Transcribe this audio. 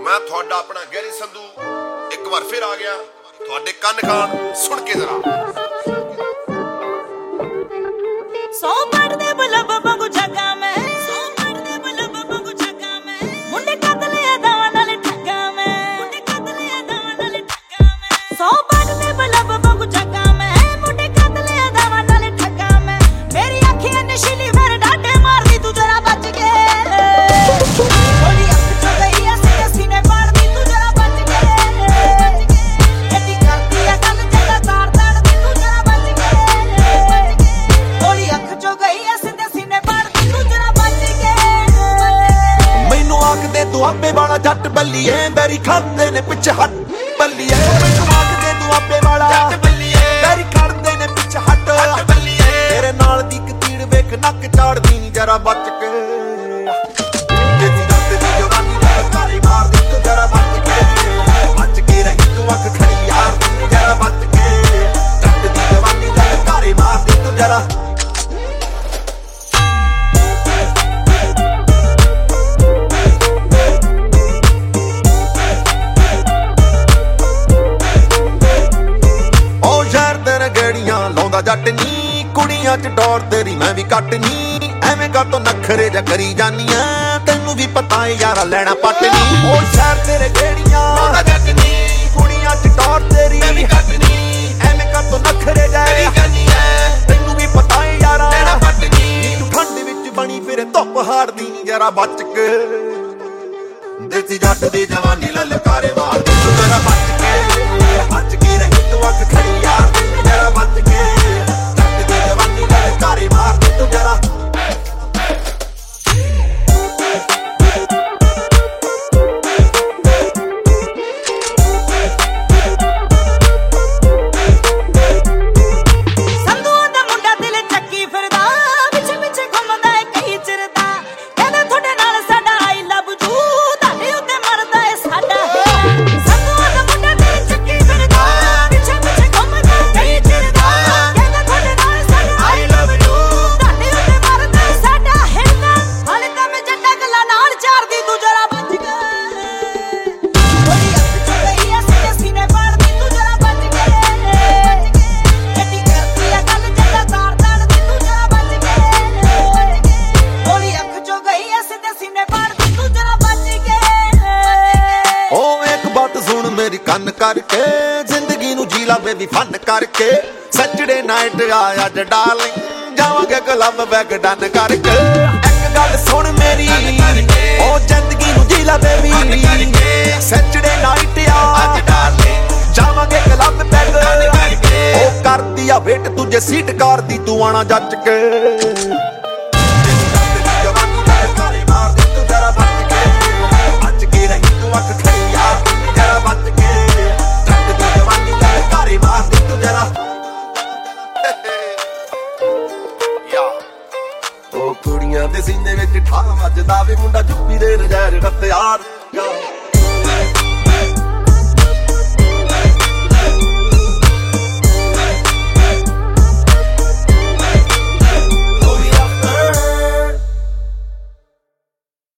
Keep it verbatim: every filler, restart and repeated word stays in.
मैं थोड़ा अपना गैरी संधू एक बार फिर आ गया थोड़े कन खान सुन के जरा सौ पढ़दे बलब वांगू जगा मैं सौ पढ़दे बलब वांगू जगा मैं मुंडे कतले दावा नाल ठगा मैं मुंडे कतले दावा नाल ठगा मैं सौ पढ़दे बलब वांगू जगा मैं मुंडे कतले दावा नाल ठगा मैं मेरी अखियां नशीली फिर डाटे मारदी तू जरा बच के थोड़ी अख चो गई ऐसे सीने पाड़दी तू जरा बच के एडी करदी है गल जदा तार ताड़दी तू जरा बच के थोड़ी अख चो गई ऐसे सीने पाड़दी तू जरा बच के मैनू आखदे दुआबे वाला जट बल्लीए बैरी खांदे ने पिछ हट बल्लीए मैनू आखदे दुआबे वाला जट बल्लीए बैरी खांदे ने पिछ हट बल्लीए तेरे नाल दी कतीड़ वेख नक चाड़दी नी जरा बच के तेरी रात दी जवानी दा कारी मार दी तू जरा बच के बच के रही तू अख खड़ी यार तू जरा बच के रात दी जवानी दा कारी मार दी तू जरा जट नी कुड़ियां च डोर तेरी मैं भी कट नी एवें का तो नखरे जा करी जानी है तेनू भी पता है यारा लेना पट नी ओ शहर तेरे गेड़ियां जट नी कुड़ियां च डोर तेरी मैं भी कट नी एवें का तो नखरे जा करी जानी है तेनू भी पता है यारा लेना पट नी तू ठंड विच बनी फिर धुप हारदी नी जरा बच के देसी जट दी जवानी ललकारे मार तू जरा बच के बच के रही तू अख खड़ी यार जरा बच के मार दे तू जरा संधू दा मुंडा दिल चक्की फिरदा पिछे पिछे घुमदा है कई चिरदा कहदा थोड़े नाल साडा आई लव यू ताडे उत्ते मरदा है साडा संधू दा मुंडा दिल चक्की फिरदा पिछे पिछे घुमदा है कई चिरदा कहदा थोड़े नाल साडा आई लव यू ताडे उत्ते मरदा है साडा हिरदा हाले तां मैं जट्टा गल्ला नाल चारदी तू जरा बच के थोड़ी अख चो गई ऐ सीने सीने पाड़दी तू जरा बच के एडी करदी है गल जदा तार ताड़दी तू जरा बच के थोड़ी अख चो गई ऐ सीने सीने पाड़दी तू जरा बच के ओ एक बात सुन मेरी कन करके जिंदगी नू जी ला बेबी फन करके सैटरडे नाइट आया ज डार्लिंग जावांगे क्लब बैग डन करके एक गल सुन मेरी ओ जिंदगी नू जी ला बेबी सैटरडे नाइट आ ज डार्लिंग जावांगे क्लब बैग डन करके ओ कर दिया वेट तुझे सीट कार दी तू आना जच के जवानी दा कारी मार दे तू जरा बच के बच के रही तू अख खड़ी यार जरा बच के ट्रक दी जवानी दा कारी मार दे तू जरा या ओ कुड़ियां दे सीने विच ठा ਵੱਜਦਾ ਵੇ ਮੁੰਡਾ ਜੁੱਪੀ ਦੇ ਨਜ਼ਾਰੇ ਰੱਤ ਯਾਰ